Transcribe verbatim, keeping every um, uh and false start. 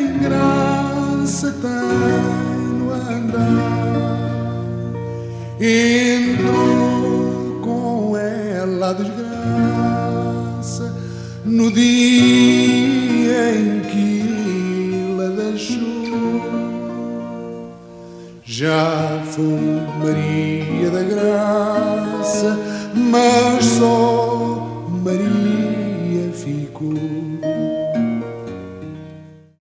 graça tem no andar. Entrou com ela a desgraça no dia em que la deixou. Já foi Maria da Graça